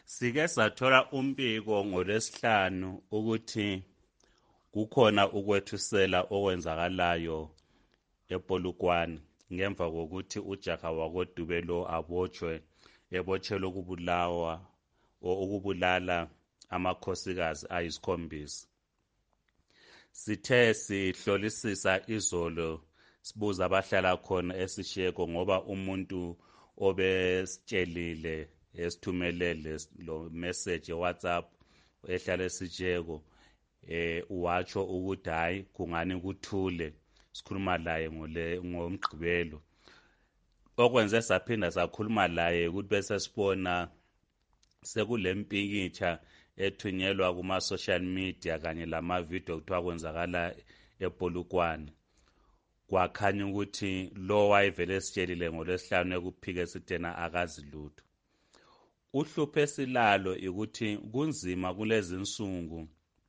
Sike sathola umbiko ngolwesihlanu ukuthi kukhona ukwethusela okwenzakalayo ePolokwane ngemva kokuthi ujaha wakodubelo ebotshelwe ukubulala amakhosikazi ayisikhombisa. Sithe sihlolisisa izolo sibuza abahlala khona esisheko ngoba umuntu obesitshelile esithumelele lo message WhatsApp ehlala esijeko watsho ukuthi hayi kungani kuthule sikhuluma laye ngomgqibelo. Okwenze saphinda sakhuluma laye ukuthi bese sibona sekulempikitsha ethunyelwa kuma social media kanye lama video kuthiwa kwenzakala ePolokwane. Kwakhanya ukuthi lo wayevele esitshelile ngolwesihlanu ekuphike sithena akazi lutho. Uhlupho esilalo ukuthi kunzima kulezi insuku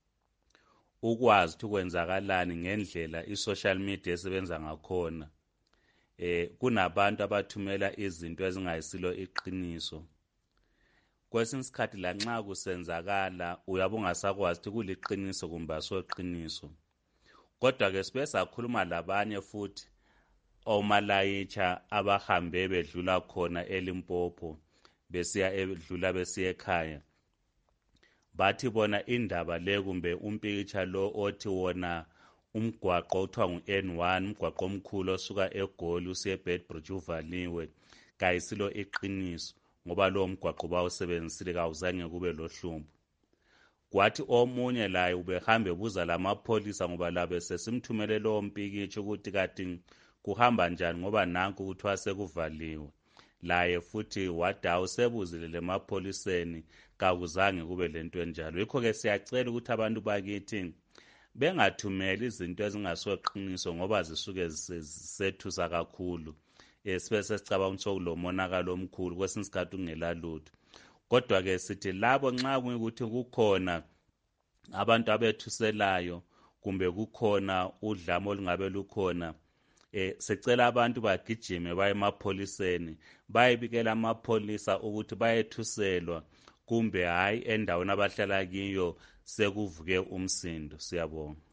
ukwazi ukuthi kwenzakalani ngendlela i-social media esebenza ngakhona. Kunabantu abathumela izinto ezingayisilo iqiniso. Kwesinye isikhathi lanxa kusenzakala uyabe ungasakwazi ukuthi kuliqiniso kumbe asoqiniso. Kodwa-ke sibe sakhuluma labanye futhi omalayitsha abahambe bedlula khona eLimpopo besiya ekhaya. Bathi bona indaba le kumbe umpikitsha lo othi wona umgwaqo othiwa ngu-N1 umgwaqo omkhulu osuka eGoli usiya eBedbridge uvaliwe kayisilo iqiniso ngoba lo mgwaqo bawusebenzisile kawuzange kube lohlumbo. Kwathi omunye laye ubehambe buza lamapholisa ngoba labe sesimthumele lo mpikitsha ukuthi kati kuhamba njani ngoba nanku kuthiwa sekuvaliwe. Laye futhi wadawu sebuzile lemapholiseni kakuzange kube lento enjalo. Yikho-ke siyacela ukuthi abantu bakithi bengathumeli izinto ezingasoqiniso ngoba zisuke zisethusa kakhulu. Sibe sesicabanga ukuthi sokulomonakalo omkhulu kwesinye isikhathi kungela lutho. Kodwa-ke sithi labo nxa kuyikuthi kukhona abantu abethuselayo kumbe kukhona udlame olungabe lukhona, sicela abantu bagijime baye emapholiseni bayebikela amapholisa ukuthi bayethuselwa kumbe hayi endaweni abahlala kiyo sekuvuke umsindo. Siyabonga.